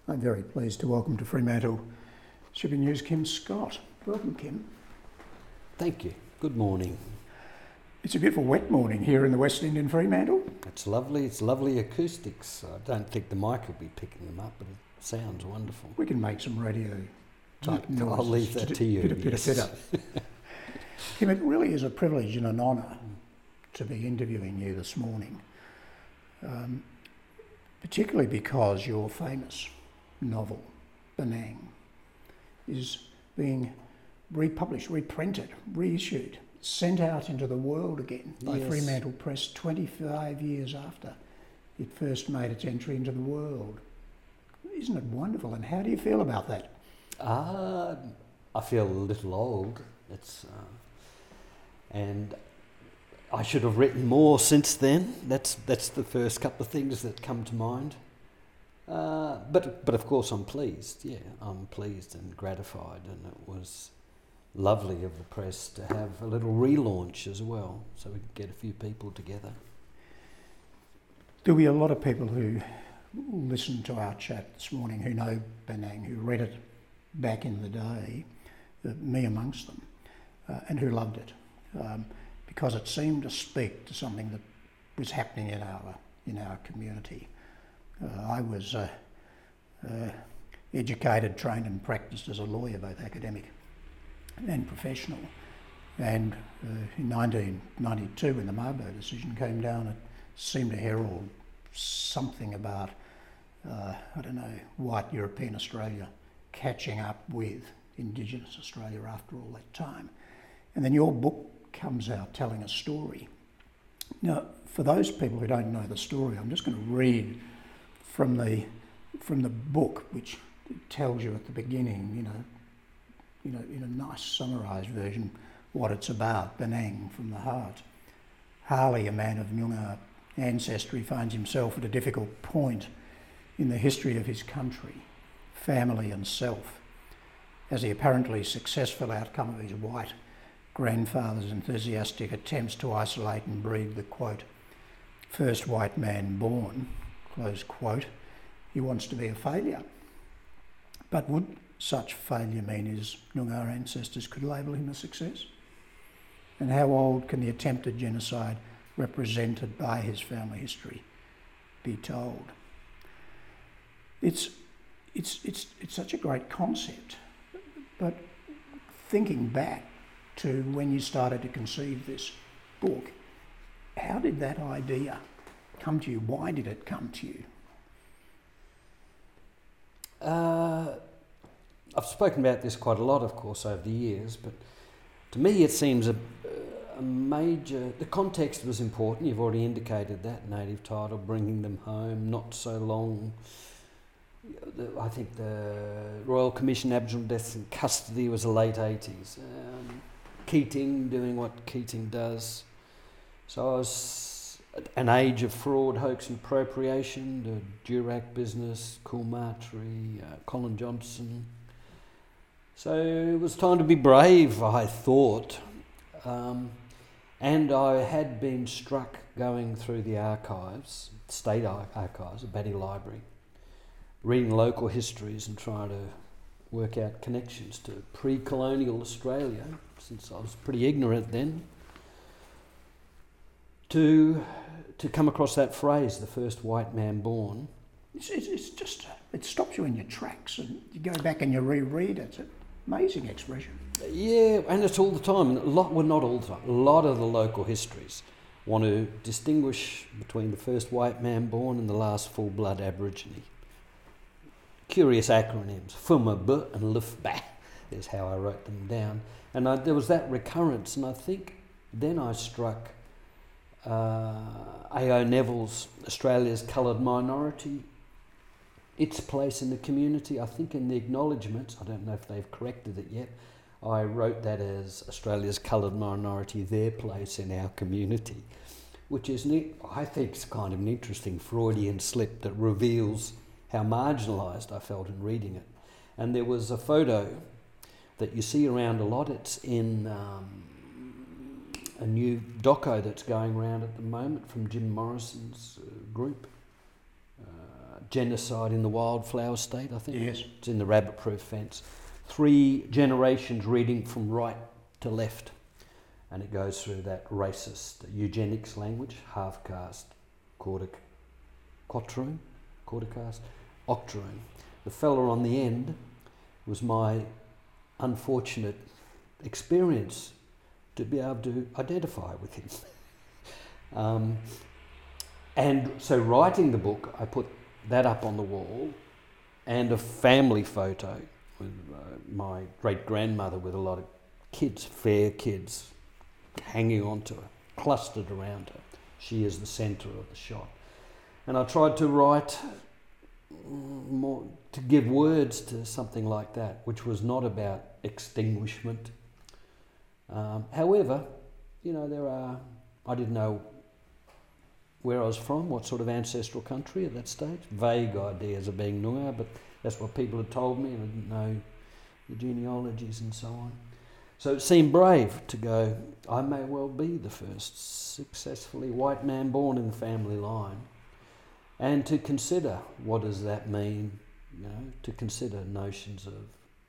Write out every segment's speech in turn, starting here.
I'm very pleased to welcome to Fremantle Shipping News Kim Scott. Welcome, Kim. Thank you. Good morning. It's a beautiful wet morning here in the West End in Fremantle. It's lovely. It's lovely acoustics. I don't think the mic will be picking them up, but it sounds wonderful. We can make some radio type noises. I'll leave that to you. Pitter. Kim, it really is a privilege and an honour to be interviewing you this morning, particularly because your famous novel, Benang, is being republished, reprinted, reissued, sent out into the world again by Fremantle Press 25 years after it first made its entry into the world. Isn't it wonderful? And how do you feel about that? I feel a little old. And I should have written more since then. That's the first couple of things that come to mind. But of course I'm pleased. Yeah, I'm pleased and gratified, and it was lovely of the press to have a little relaunch as well, so we could get a few people together. There'll be a lot of people who listened to our chat this morning who know Benang, who read it back in the day, me amongst them, and who loved it, because it seemed to speak to something that was happening in our community. I was educated, trained and practised as a lawyer, both academic and professional, and in 1992 when the Mabo decision came down, it seemed to herald something about white European Australia catching up with Indigenous Australia after all that time. And then your book comes out telling a story. Now, for those people who don't know the story, I'm just going to read from the book, which tells you at the beginning, in a nice summarised version, what it's about. Benang from the heart. Harley, a man of Noongar ancestry, finds himself at a difficult point in the history of his country, family and self, as the apparently successful outcome of his white grandfather's enthusiastic attempts to isolate and breed the, quote, first white man born, close quote, he wants to be a failure. But would such failure mean his Noongar ancestors could label him a success? And how old can the attempted genocide represented by his family history be told? It's such a great concept, but thinking back to when you started to conceive this book, how did that idea come to you? Why did it come to you? I've spoken about this quite a lot, of course, over the years, but to me it seems a major... The context was important. You've already indicated that. Native title, bringing them home, not so long. I think the Royal Commission Aboriginal Deaths in Custody was the late 80s. Keating doing what Keating does. So I was an age of fraud, hoax and appropriation, the Durack business, Coolmartry, Colin Johnson. So it was time to be brave, I thought. And I had been struck going through the archives, state archives, the Batty Library, reading local histories and trying to work out connections to pre-colonial Australia, since I was pretty ignorant then, to come across that phrase, the first white man born. It's just, it stops you in your tracks, and you go back and you reread it. It's an amazing expression. Yeah, and it's all the time. Not all the time. A lot of the local histories want to distinguish between the first white man born and the last full-blood Aborigine. Curious acronyms, FUMAB and LIFBA is how I wrote them down. And there was that recurrence, and I think then I struck A.O. Neville's Australia's Coloured Minority, its place in the community. I think in the acknowledgements, I don't know if they've corrected it yet, I wrote that as Australia's Coloured Minority, their place in our community, which is, I think, is kind of an interesting Freudian slip that reveals how marginalised I felt in reading it. And there was a photo that you see around a lot. It's in a new doco that's going around at the moment from Jim Morrison's group, genocide in the wildflower state, I think. Yes. It's in the rabbit-proof fence. 3 generations reading from right to left. And it goes through that racist eugenics language, half-caste, quadroon, quarter-caste, octoroon. The fella on the end was my unfortunate experience to be able to identify with him. And so writing the book, I put that up on the wall and a family photo with my great-grandmother with a lot of kids, fair kids, hanging onto her, clustered around her. She is the centre of the shot. And I tried to write more, to give words to something like that, which was not about extinguishment. However, you know, I didn't know where I was from, what sort of ancestral country at that stage. Vague ideas of being Noongar, but that's what people had told me, and I didn't know the genealogies and so on. So it seemed brave to go, I may well be the first successfully white man born in the family line. And to consider, what does that mean? You know, to consider notions of,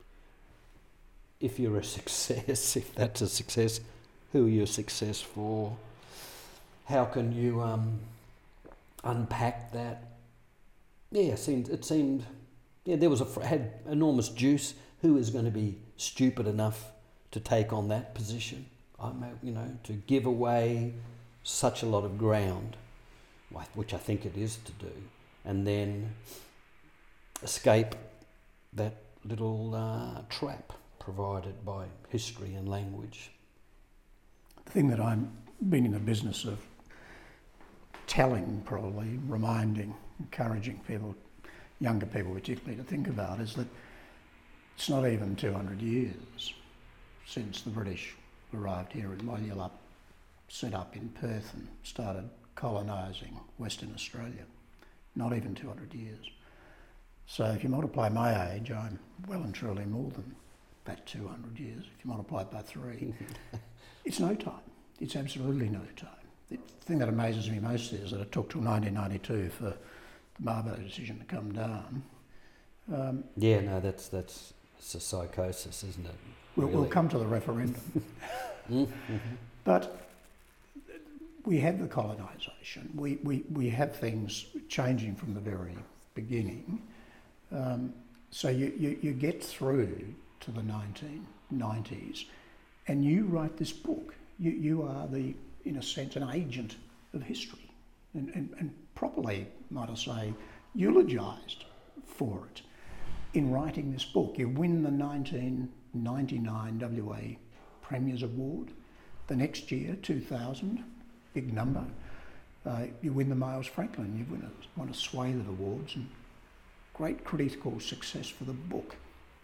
if you're a success, if that's a success, who are you a success for? How can you unpack that? Yeah, it seemed, there was had enormous juice. Who is going to be stupid enough to take on that position? To give away such a lot of ground, which I think it is to do, and then escape that little trap provided by history and language. The thing that I've been in the business of telling, probably, reminding, encouraging people, younger people particularly, to think about is that it's not even 200 years since the British arrived here at Moyullop, set up in Perth and started colonising Western Australia. Not even 200 years. So if you multiply my age, I'm well and truly more than that 200 years. If you multiply it by 3, it's no time. It's absolutely no time. The thing that amazes me most is that it took till 1992 for the Mabo decision to come down. That's a psychosis, isn't it? We'll come to the referendum. But we have the colonisation. We have things changing from the very beginning. So you get through to the 1990s and you write this book. You are in a sense, an agent of history and properly, might I say, eulogised for it in writing this book. You win the 1999 WA Premier's Award. The next year, 2000, big number, you win the Miles Franklin. You won a swathe of awards and great critical success for the book.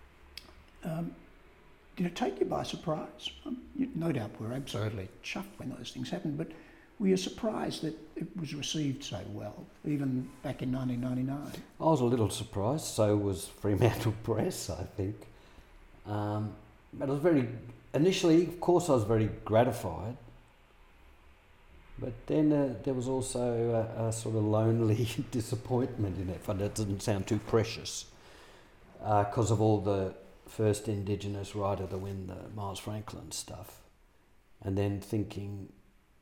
Did it take you by surprise? No doubt we're absolutely chuffed when those things happen, but were you surprised that it was received so well, even back in 1999? I was a little surprised, so was Fremantle Press, I think. But I was initially, of course, I was very gratified, but then there was also a sort of lonely disappointment in it, but that doesn't sound too precious, because of all the first Indigenous writer to win the Miles Franklin stuff, and then thinking,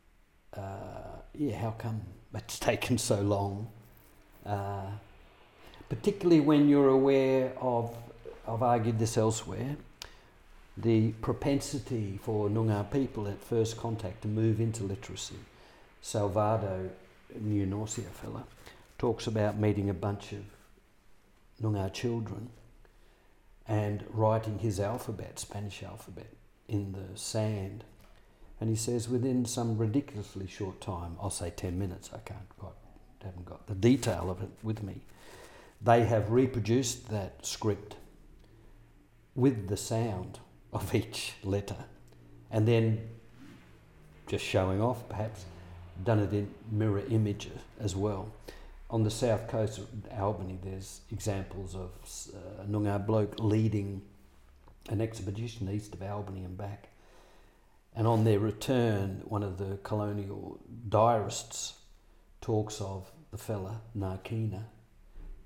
how come it's taken so long? Particularly when you're aware of, I've argued this elsewhere, the propensity for Noongar people at first contact to move into literacy. Salvado, New Norcia fella, talks about meeting a bunch of Noongar children and writing his alphabet, Spanish alphabet, in the sand. And he says within some ridiculously short time, I'll say 10 minutes, haven't got the detail of it with me, they have reproduced that script with the sound of each letter, and then, just showing off perhaps, done it in mirror image as well. On the south coast of Albany, there's examples of a Noongar bloke leading an expedition east of Albany and back. And on their return, one of the colonial diarists talks of the fella, Narkina,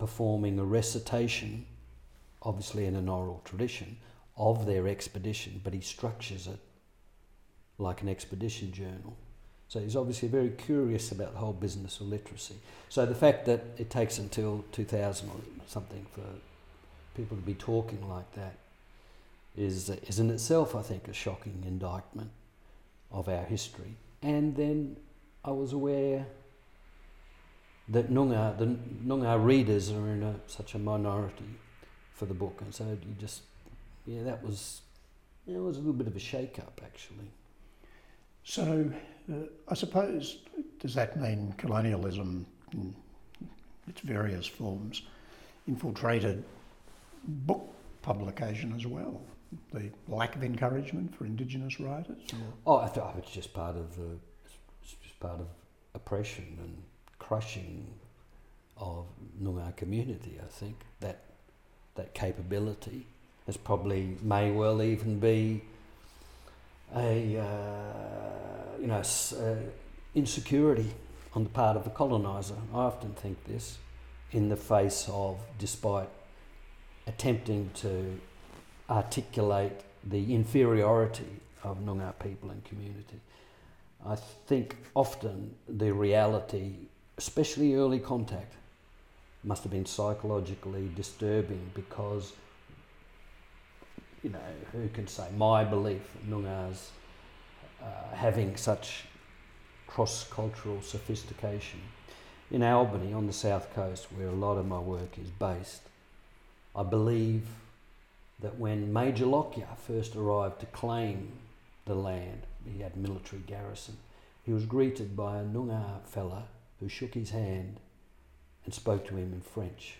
performing a recitation, obviously in an oral tradition, of their expedition, but he structures it like an expedition journal. So he's obviously very curious about the whole business of literacy. So the fact that it takes until 2000 or something for people to be talking like that is in itself, I think, a shocking indictment of our history. And then I was aware that the Noongar readers are in such a minority for the book, and so that was a little bit of a shake-up, actually. So, I suppose, does that mean colonialism in its various forms infiltrated book publication as well? The lack of encouragement for Indigenous writers? I thought it's just part of oppression and crushing of Noongar community. I think that capability is probably may well even be insecurity on the part of the coloniser. I often think this in the face of, despite attempting to articulate the inferiority of Noongar people and community, I think often the reality, especially early contact, must have been psychologically disturbing because, who can say, my belief that Noongars having such cross-cultural sophistication. In Albany, on the south coast, where a lot of my work is based, I believe that when Major Lockyer first arrived to claim the land, he had military garrison, he was greeted by a Noongar fella who shook his hand and spoke to him in French.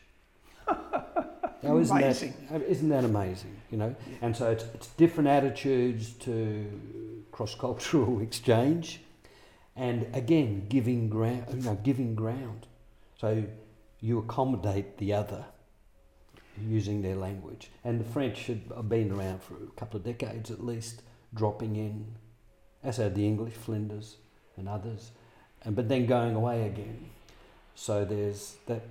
Now, isn't that amazing? And so it's different attitudes to cross-cultural exchange, and again giving ground. So you accommodate the other using their language, and the French have been around for a couple of decades at least, dropping in, as had the English, Flinders and others, but then going away again. So there's that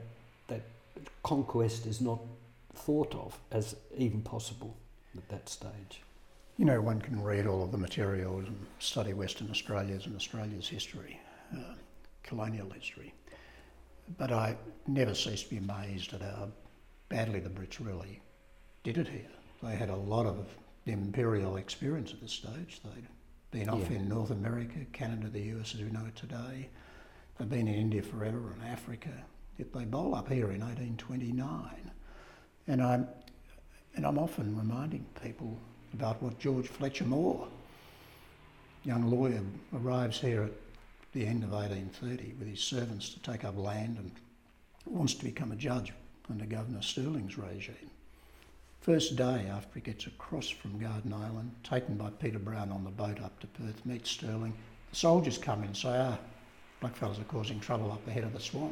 conquest is not thought of as even possible at that stage. One can read all of the materials and study Western Australia's and Australia's history, colonial history, but I never cease to be amazed at how badly the Brits really did it here. They had a lot of imperial experience at this stage. They'd been off in North America, Canada, the US as we know it today. They've been in India forever and Africa. Yet they bowl up here in 1829. And I'm often reminding people about what George Fletcher Moore, young lawyer, arrives here at the end of 1830 with his servants to take up land and wants to become a judge under Governor Stirling's regime. First day after he gets across from Garden Island, taken by Peter Brown on the boat up to Perth, meets Stirling, the soldiers come in and say, blackfellas are causing trouble up the head of the Swan.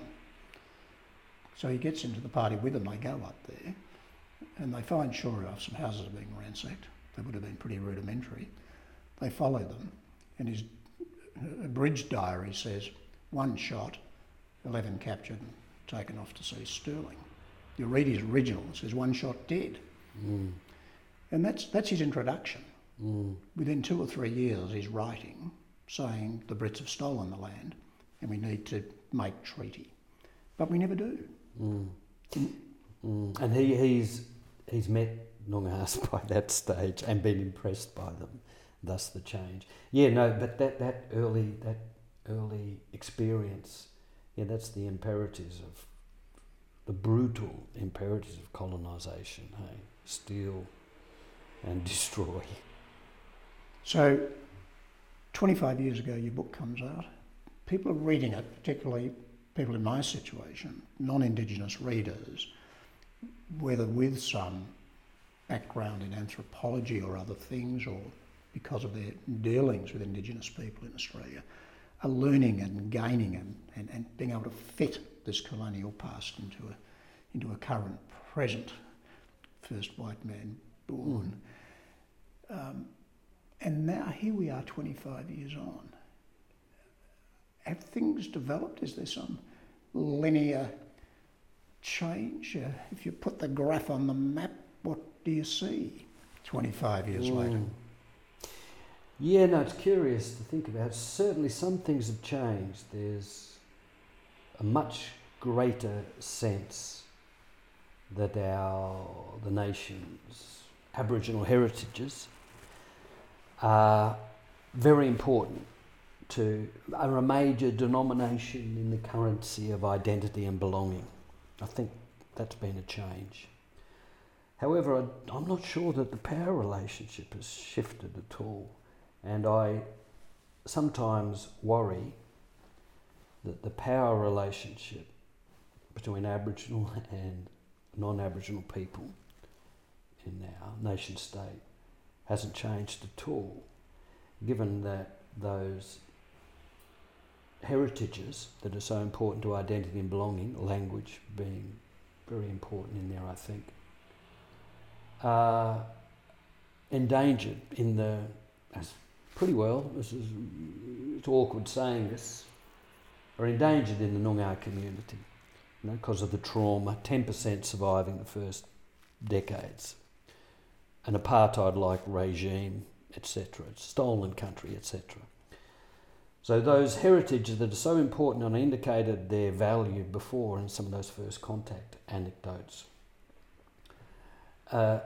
So he gets into the party with them, they go up there, and they find, sure enough, some houses are being ransacked. They would have been pretty rudimentary. They follow them, and his abridged diary says, 1 shot, 11 captured and taken off to see Stirling. You read his original, it says 1 shot dead. Mm. And that's his introduction. Mm. Within 2 or 3 years, he's writing, saying the Brits have stolen the land and we need to make treaty. But we never do. Mm. And he's met Noongars by that stage and been impressed by them, thus the change. But that early experience, that's the imperatives of the brutal imperatives of colonisation, hey? Steal and destroy. So 25 years ago your book comes out. People are reading it, particularly people in my situation, non-Indigenous readers, whether with some background in anthropology or other things, or because of their dealings with Indigenous people in Australia, are learning and gaining and being able to fit this colonial past into a current present. First white man born. And now here we are 25 years on. Have things developed? Is there some linear change? If you put the graph on the map, what do you see 25 years later? Yeah, no, it's curious to think about. Certainly some things have changed. There's a much greater sense that the nation's Aboriginal heritages are very important are a major denomination in the currency of identity and belonging. I think that's been a change. However, I'm not sure that the power relationship has shifted at all. And I sometimes worry that the power relationship between Aboriginal and non-Aboriginal people in our nation state hasn't changed at all, given that those heritages that are so important to identity and belonging, language being very important in there, I think, are endangered in it's awkward saying this, are endangered in the Noongar community, because of the trauma, 10% surviving the first decades, an apartheid-like regime, etc. It's stolen country, etc. So those heritages that are so important, and I indicated their value before in some of those first contact anecdotes. I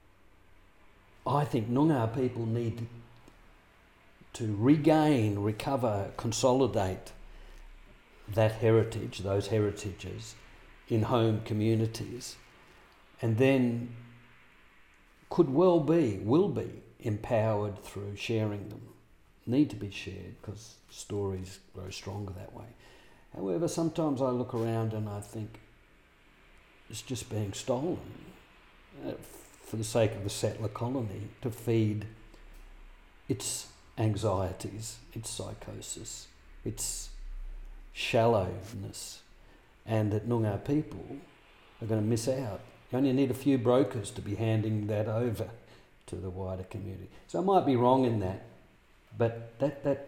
think Noongar people need to regain, recover, consolidate that heritage, those heritages, in home communities, and then will be empowered through sharing them. Need to be shared because stories grow stronger that way. However, sometimes I look around and I think it's just being stolen for the sake of the settler colony to feed its anxieties, its psychosis, its shallowness, and that Noongar people are going to miss out. You only need a few brokers to be handing that over to the wider community. So I might be wrong in that, but that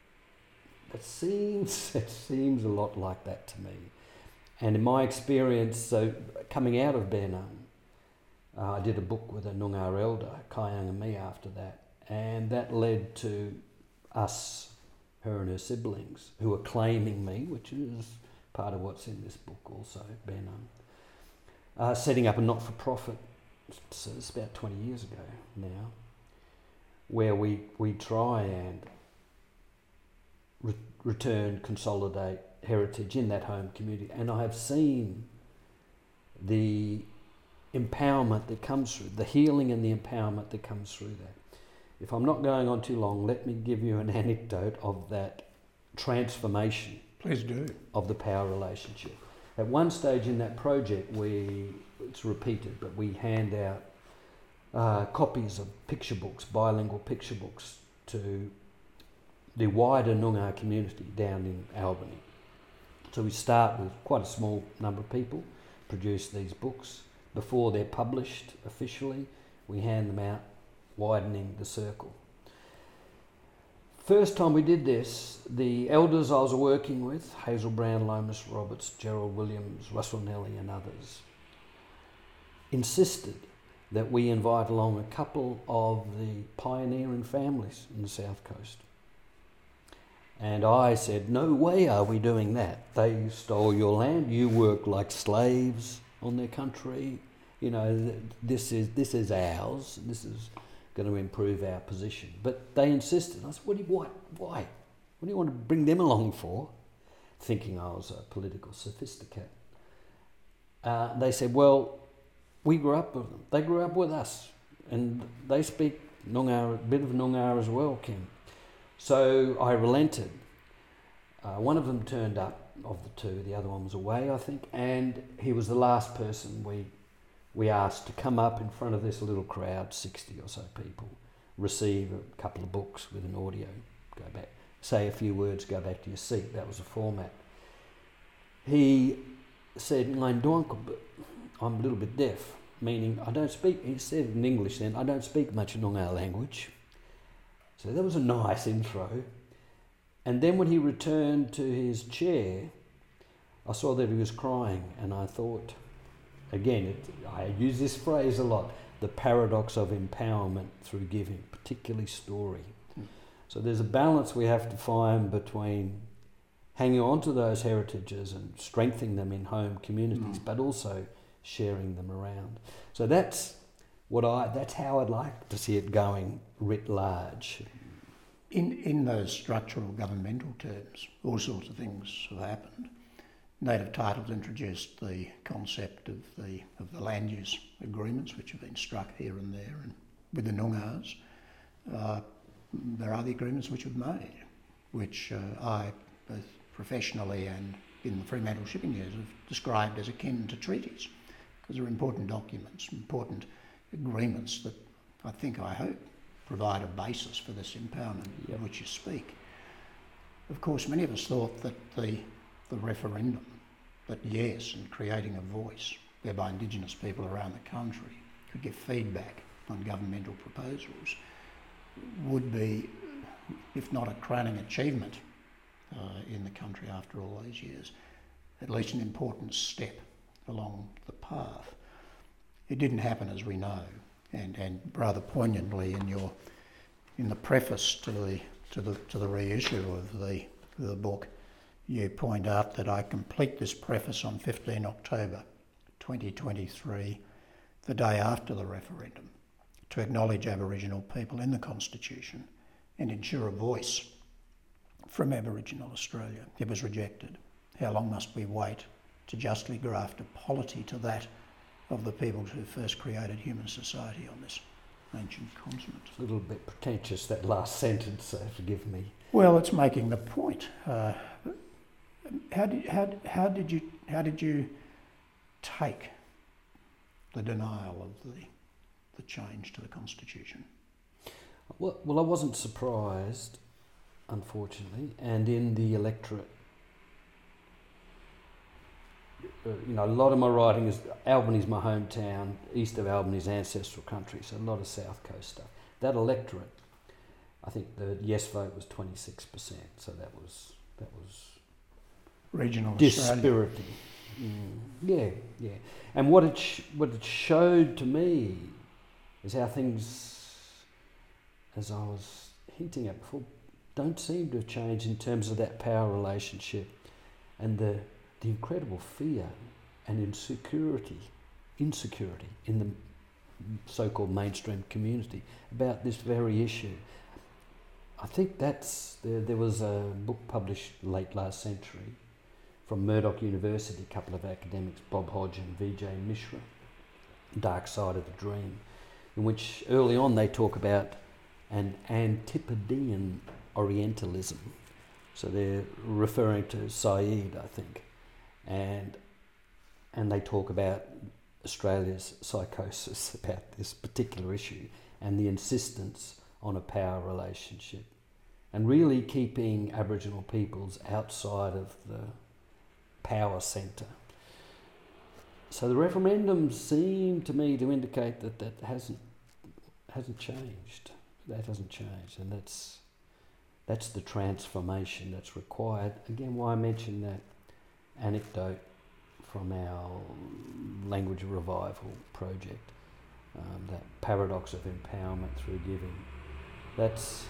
seems a lot like that to me. And in my experience, so coming out of Benang, I did a book with a Noongar elder, Kayang and me, after that, and that led to us, her and her siblings, who are claiming me, which is part of what's in this book also, Benang, setting up a not-for-profit, so it's about 20 years ago now, where we try and return, consolidate heritage in that home community. And I have seen the empowerment that comes through, the healing and the empowerment that comes through that. If I'm not going on too long, let me give you an anecdote of that transformation. Please do. Of the power relationship. At one stage in that project, it's repeated, but we hand out copies of picture books, bilingual picture books, to the wider Noongar community down in Albany. So we start with quite a small number of people, produce these books. Before they're published officially, we hand them out, widening the circle. First time we did this, the elders I was working with, Hazel Brown, Lomas Roberts, Gerald Williams, Russell Nelly and others, insisted that we invite along a couple of the pioneering families in the South Coast. And I said, no way are we doing that. They stole your land, you worked like slaves on their country. This is ours, this is going to improve our position. But they insisted. I said, why? What do you want to bring them along for? Thinking I was a political sophisticate. They said, well, we grew up with them. They grew up with us. And they speak Noongar, a bit of Noongar as well, Kim. So I relented. One of them turned up, of the two. The other one was away, I think. And he was the last person we asked to come up in front of this little crowd, 60 or so people, receive a couple of books with an audio, go back, say a few words, go back to your seat. That was the format. He said, I'm a little bit deaf, meaning I don't speak, he said in English then, I don't speak much Noongar language. So that was a nice intro. And then when he returned to his chair, I saw that he was crying, and I thought, again, I use this phrase a lot, the paradox of empowerment through giving, particularly story. So there's a balance we have to find between hanging on to those heritages and strengthening them in home communities, but also sharing them around. So that's how I'd like to see it going writ large. In those structural governmental terms, all sorts of things have happened. Native titles introduced the concept of the land use agreements, which have been struck here and there, and with the Noongars. There are the agreements which we've made, which I, both professionally and in the Fremantle shipping years, have described as akin to treaties, because they're important documents, important agreements that I hope, provide a basis for this empowerment of which you speak. Of course, many of us thought that the referendum, that yes, and creating a voice whereby Indigenous people around the country could give feedback on governmental proposals, would be, if not a crowning achievement in the country after all these years, at least an important step along the path. It didn't happen, as we know, and rather poignantly in the preface to the reissue of the book, you point out that I complete this preface on 15 October 2023, the day after the referendum, to acknowledge Aboriginal people in the Constitution and ensure a voice from Aboriginal Australia. It was rejected. How long must we wait to justly graft a polity to that of the peoples who first created human society on this ancient continent? It's a little bit pretentious, that last sentence, so forgive me. Well, it's making the point. How did you take the denial of the change to the Constitution? Well, I wasn't surprised, unfortunately, and in the electorate, a lot of my writing is, Albany's my hometown, east of Albany's ancestral country, so a lot of South Coast stuff. That electorate, I think the yes vote was 26%, so that was regional dispiriting. Yeah. And what it showed to me is how things, as I was hinting at before, don't seem to have changed in terms of that power relationship and the incredible fear and insecurity in the so-called mainstream community about this very issue. I think there was a book published late last century from Murdoch University, a couple of academics, Bob Hodge and Vijay Mishra, Dark Side of the Dream, in which early on they talk about an Antipodean Orientalism. So they're referring to Said, I think, and they talk about Australia's psychosis about this particular issue and the insistence on a power relationship and really keeping Aboriginal peoples outside of the power centre. So the referendum seemed to me to indicate that hasn't changed. That hasn't changed, and that's the transformation that's required. Again, why I mentioned that anecdote from our language revival project, that paradox of empowerment through giving. That's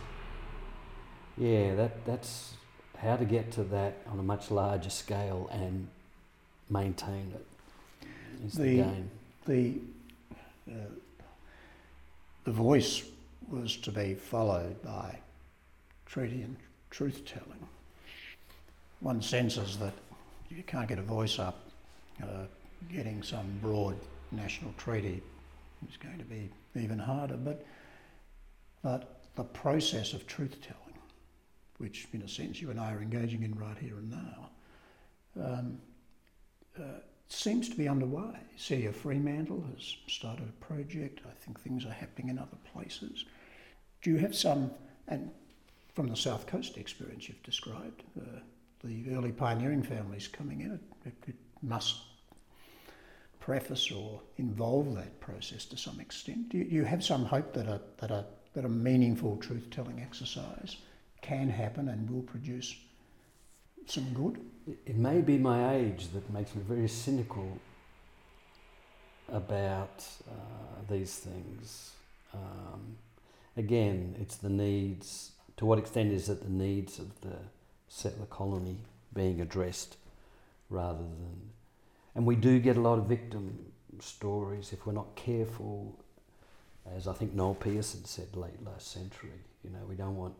how to get to that on a much larger scale and maintain it is the game. The voice was to be followed by treaty and truth-telling. One senses that you can't get a voice up, getting some broad national treaty is going to be even harder, but the process of truth-telling, which in a sense you and I are engaging in right here and now, seems to be underway. City of Fremantle has started a project. I think things are happening in other places. Do you have some, and from the South Coast experience you've described, the early pioneering families coming in, it must preface or involve that process to some extent. Do you have some hope that a meaningful truth-telling exercise can happen and will produce some good? It may be my age that makes me very cynical about these things. Again, it's the needs. To what extent is it the needs of the settler colony being addressed rather than... And we do get a lot of victim stories if we're not careful, as I think Noel Pearson said late last century. You know, we don't want...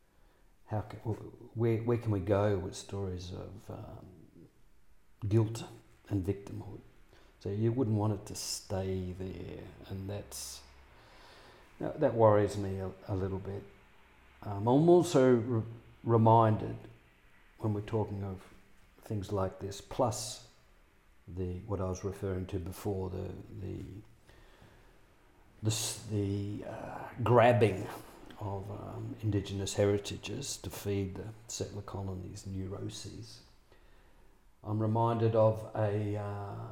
where can we go with stories of guilt and victimhood? So you wouldn't want it to stay there, and that worries me a little bit. I'm also reminded when we're talking of things like this, plus what I was referring to before, the grabbing of Indigenous heritages to feed the settler colonies' neuroses. I'm reminded of a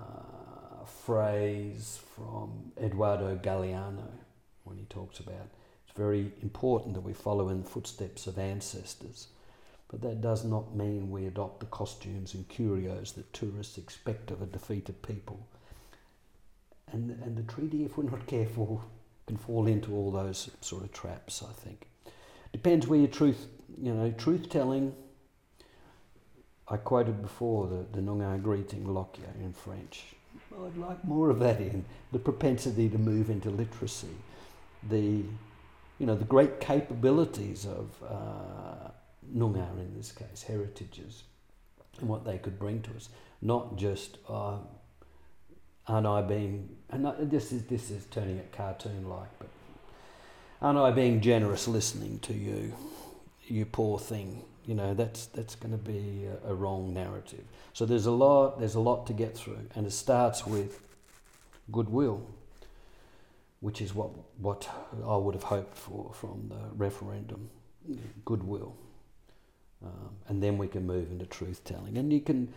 phrase from Eduardo Galeano when he talks about it's very important that we follow in the footsteps of ancestors, but that does not mean we adopt the costumes and curios that tourists expect of a defeated people. And the treaty, if we're not careful, can fall into all those sort of traps, I think. Depends where your truth-telling. I quoted before the Noongar greeting, Lokia, in French. Well, I'd like more of that in. The propensity to move into literacy. The great capabilities of Noongar, in this case, heritages, and what they could bring to us. Not just, aren't I being... This is turning it cartoon-like, but aren't I being generous listening to you, you poor thing? You know, that's going to be a wrong narrative. So there's a lot to get through, and it starts with goodwill, which is what I would have hoped for from the referendum, goodwill. And then we can move into truth-telling. And you can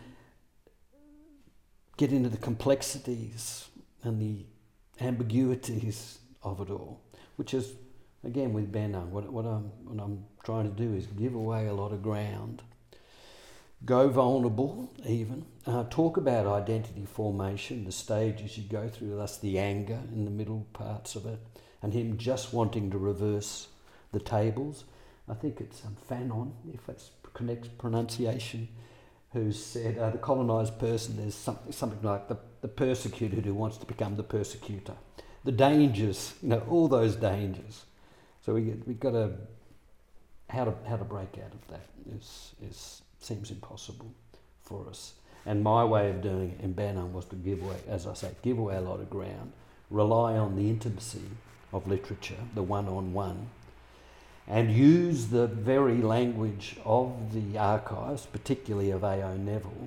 get into the complexities and the ambiguities of it all, which is, again, with Benang, what I'm trying to do is give away a lot of ground, go vulnerable even, talk about identity formation, the stages you go through, thus the anger in the middle parts of it, and him just wanting to reverse the tables. I think it's Fanon, if that's correct pronunciation, who said the colonised person is something like the persecuted who wants to become the persecutor. The dangers, all those dangers. So we got to how to break out of that seems impossible for us. And my way of doing it in Benang was to give away a lot of ground, rely on the intimacy of literature, the one-on-one, and use the very language of the archives, particularly of A.O. Neville,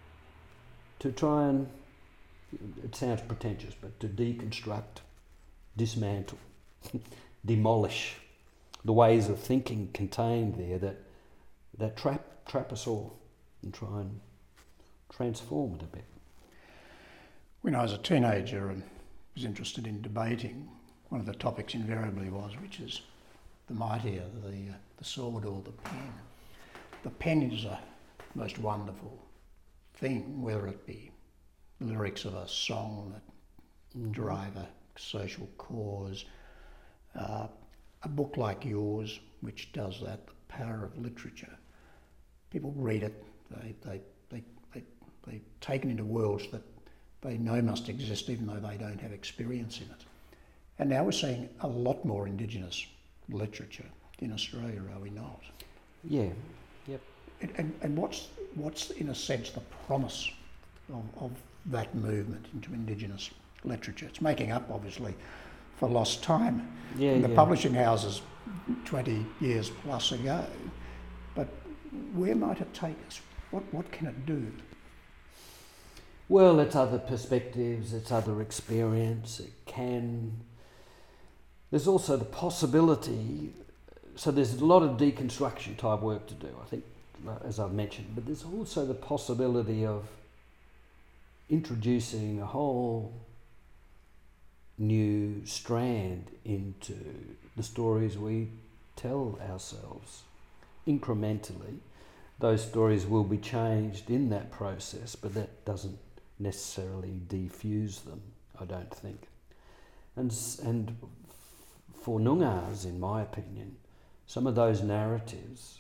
to try and, it sounds pretentious, but to deconstruct, dismantle, demolish the ways of thinking contained there that trap us all, and try and transform it a bit. When I was a teenager and was interested in debating, one of the topics invariably was, which is the mightier, the sword or the pen. The pen is a most wonderful thing, whether it be lyrics of a song that drive a social cause, a book like yours, which does that, The Power of Literature. People read it, they're taken into worlds that they know must exist even though they don't have experience in it. And now we're seeing a lot more Indigenous literature in Australia, are we not? Yeah, yep. And what's in a sense the promise of that movement into Indigenous literature? It's making up, obviously, for lost time in the publishing houses 20 years plus ago. But where might it take us? What can it do? Well, it's other perspectives, it's other experience. There's also the possibility, so there's a lot of deconstruction type work to do, I think, as I've mentioned, but there's also the possibility of introducing a whole new strand into the stories we tell ourselves incrementally. those stories will be changed in that process, but that doesn't necessarily defuse them, I don't think. And for Noongars, in my opinion, some of those narratives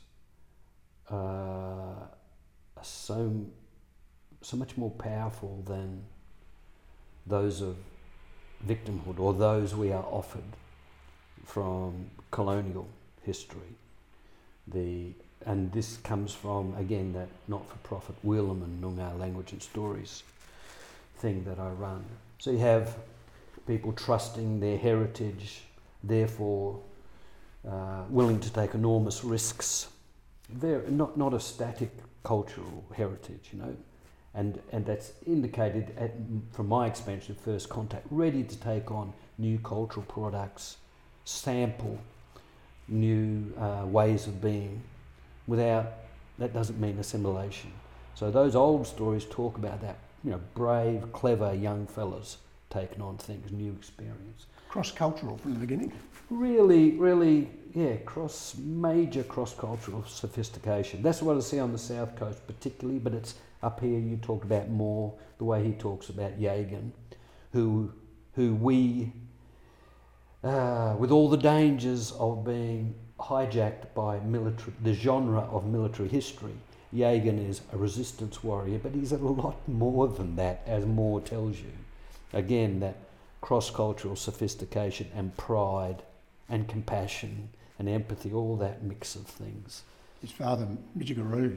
are so much more powerful than those of victimhood or those we are offered from colonial history. And this comes from, again, that not-for-profit Willem and Noongar Language and Stories thing that I run. So you have people trusting their heritage, therefore willing to take enormous risks. Not a static cultural heritage, you know, and that's indicated from my experience at First Contact, ready to take on new cultural products, sample new ways of being. That doesn't mean assimilation. So those old stories talk about that, you know, brave, clever young fellas taking on things, new experience. Cross-cultural from the beginning. Really, yeah, major cross-cultural sophistication. That's what I see on the South Coast particularly, but it's up here you talked about more, the way he talks about Yagan, who we, with all the dangers of being hijacked by the genre of military history, Yagan is a resistance warrior, but he's a lot more than that, as Moore tells you. Again, that cross-cultural sophistication and pride and compassion and empathy, all that mix of things. His father, Midjigaroo,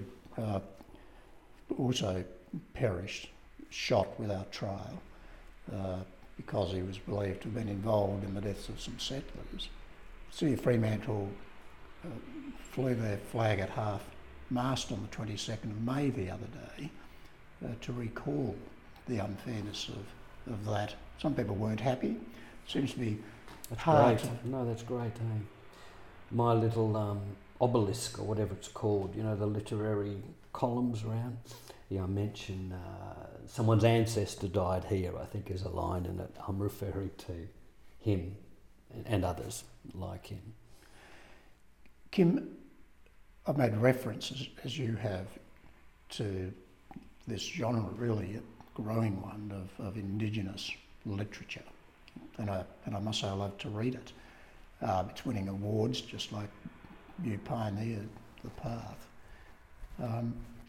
also perished, shot without trial, because he was believed to have been involved in the deaths of some settlers. City of Fremantle flew their flag at half-mast on the 22nd of May the other day to recall the unfairness of that. Some people weren't happy. Seems to be that's hard. Great. No, that's great. Eh? My little obelisk, or whatever it's called, you know, the literary columns around. Yeah, I mentioned someone's ancestor died here, I think is a line in it. I'm referring to him and others like him. Kim, I've made references, as you have, to this genre, really a growing one, of Indigenous literature. And I must say I love to read it. It's winning awards, just like you pioneered the path.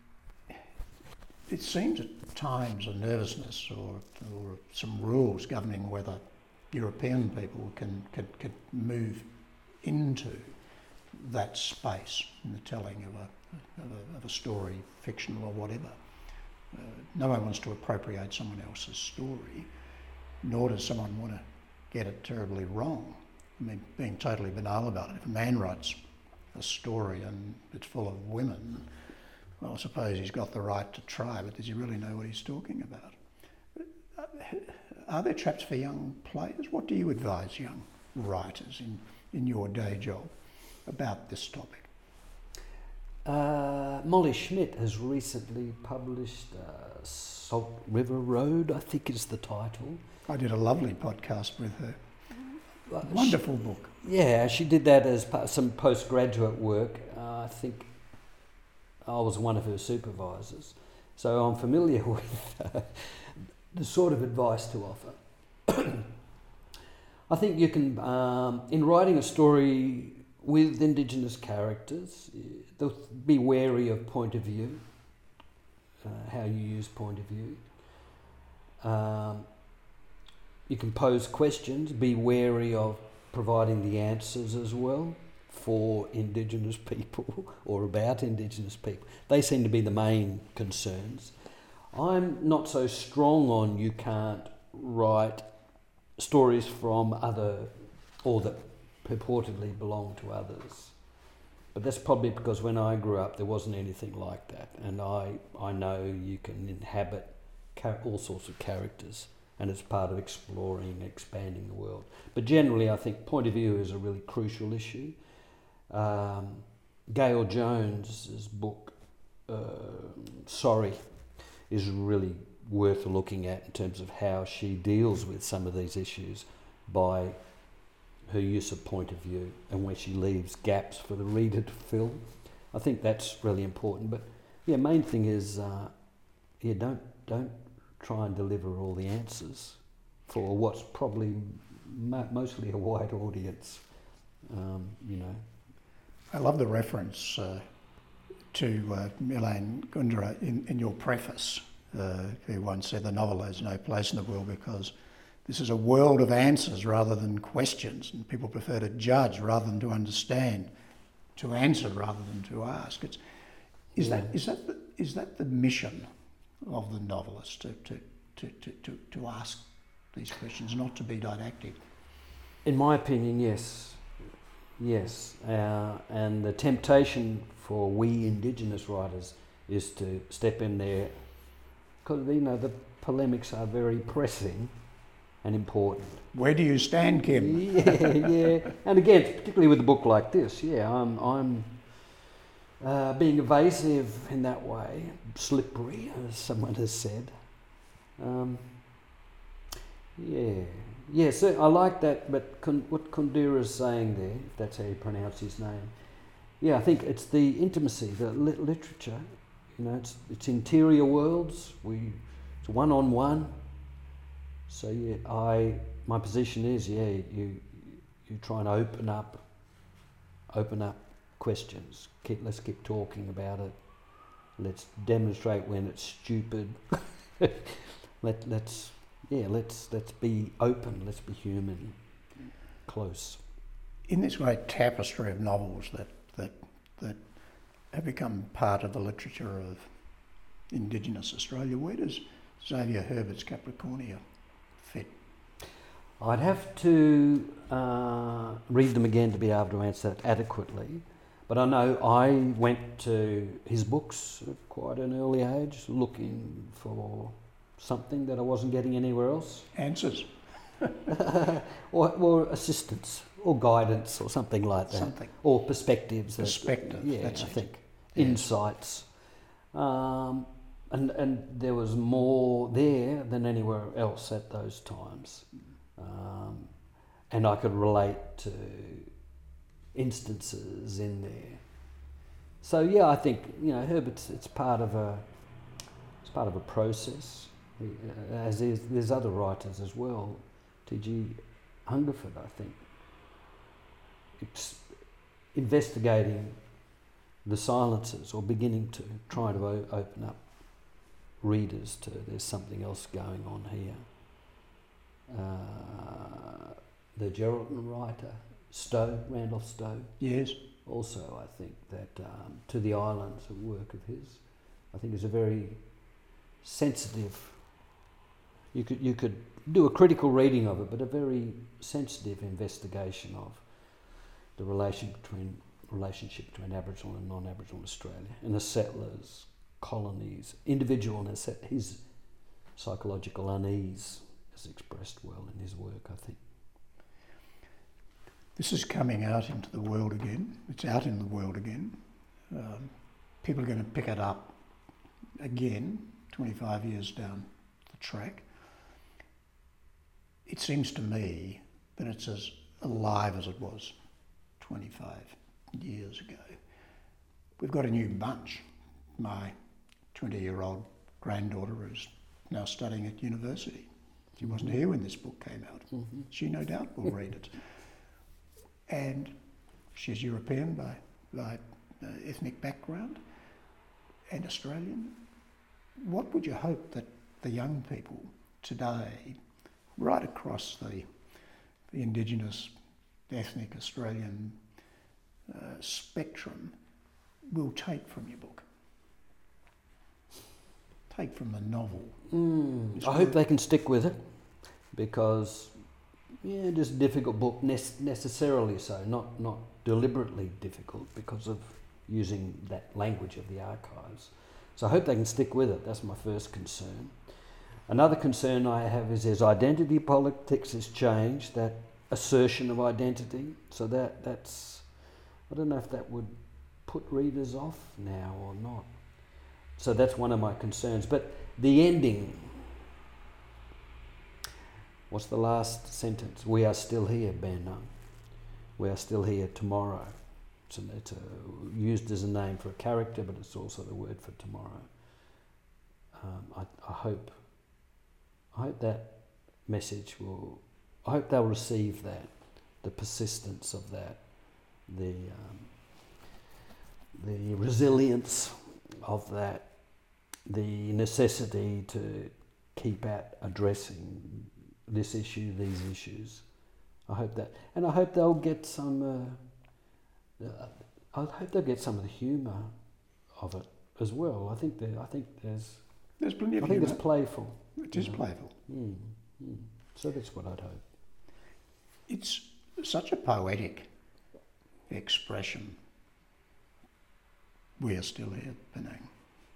It seems at times a nervousness or some rules governing whether European people can move into that space in the telling of a story, fictional or whatever. No one wants to appropriate someone else's story, nor does someone want to get it terribly wrong. I mean, being totally banal about it, if a man writes a story and it's full of women, well, I suppose he's got the right to try, but does he really know what he's talking about? Are there traps for young players? What do you advise young writers in your day job about this topic? Molly Schmidt has recently published Salt River Road, I think is the title. I did a lovely podcast with her. Wonderful book. Yeah, she did that as some postgraduate work. I think I was one of her supervisors. So I'm familiar with the sort of advice to offer. I think you can, in writing a story with Indigenous characters, be wary of point of view, how you use point of view. You can pose questions, be wary of providing the answers as well for Indigenous people or about Indigenous people. They seem to be the main concerns. I'm not so strong on you can't write stories from other or that purportedly belong to others. But that's probably because when I grew up there wasn't anything like that, and I know you can inhabit all sorts of characters, and it's part of exploring and expanding the world. But generally I think point of view is a really crucial issue. Gail Jones's book, Sorry, is really worth looking at in terms of how she deals with some of these issues by her use of point of view and where she leaves gaps for the reader to fill. I think that's really important. But yeah, main thing is, don't try and deliver all the answers for what's probably mostly a white audience. I love the reference to Milan Kundera in your preface, who once said the novel has no place in the world because this is a world of answers rather than questions, and people prefer to judge rather than to understand, to answer rather than to ask. Is that the mission of the novelist, to ask these questions, not to be didactic? In my opinion, yes. Yes, and the temptation for we Indigenous writers is to step in there, because the polemics are very pressing and important. Where do you stand, Kim? Yeah. And again, particularly with a book like this, I'm being evasive in that way, slippery, as someone has said. So I like that, but what Kundera is saying there, if that's how you pronounce his name, I think it's the intimacy, the literature, it's interior worlds, it's one-on-one. So my position is, you try and open up questions. Let's keep talking about it. Let's demonstrate when it's stupid. Let's be open. Let's be human, close. In this great tapestry of novels that have become part of the literature of Indigenous Australia, where does Xavier Herbert's Capricornia fit? I'd have to read them again to be able to answer that adequately. But I know I went to his books at quite an early age looking for something that I wasn't getting anywhere else. Answers. or assistance or guidance or something like that. Something. Or perspectives. Perspective, that's I it. think. Yes. Insights. And there was more there than anywhere else at those times. And I could relate to instances in there. So I think Herbert's it's part of a process. As there's other writers as well. T.G. Hungerford, I think, investigating the silences or beginning to try to open up readers to there's something else going on here. The Geraldton writer, Randolph Stowe. Yes. Also, I think that To the Islands, a work of his, I think is a very sensitive. You could do a critical reading of it, but a very sensitive investigation of the relationship between Aboriginal and non-Aboriginal Australia and the settlers, colonies, individual and his psychological unease is expressed well in his work, I think. This is coming out into the world again. It's out in the world again. People are going to pick it up again 25 years down the track. It seems to me that it's as alive as it was 25 years ago. We've got a new bunch. My 20-year-old granddaughter is now studying at university. She wasn't here when this book came out. Mm-hmm. She no doubt will read it. And she's European by ethnic background and Australian. What would you hope that the young people today, right across the Indigenous ethnic Australian spectrum, will take from your book? Take from the novel? I hope they can stick with it, because it is a difficult book, necessarily so, not deliberately difficult because of using that language of the archives. So I hope they can stick with it. That's my first concern. Another concern I have is as identity politics has changed, that assertion of identity, so that's, I don't know if that would put readers off now or not. So that's one of my concerns. But the ending, what's the last sentence? We are still here, Ben. We are still here tomorrow. it's used as a name for a character, but it's also the word for tomorrow. I hope that message will. I hope they'll receive that, the persistence of that, the resilience of that, the necessity to keep at addressing this issue, these issues. I hope that, and I hope they'll get some. I hope they'll get some of the humour of it as well. I think there's plenty of I think humour. it's playful. It is playful. So that's what I'd hope. It's such a poetic expression. We are still here, Penang.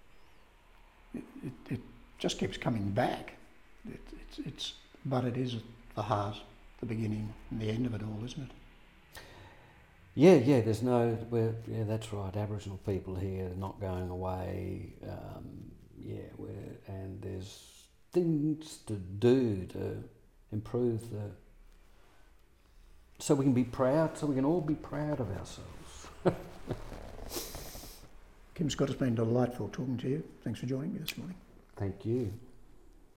It just keeps coming back. But it is the heart, the beginning and the end of it all, isn't it? Yeah. There's no. That's right. Aboriginal people here are not going away. And there's things to do to improve so we can be proud. So we can all be proud of ourselves. Kim Scott, it's been delightful talking to you. Thanks for joining me this morning. Thank you.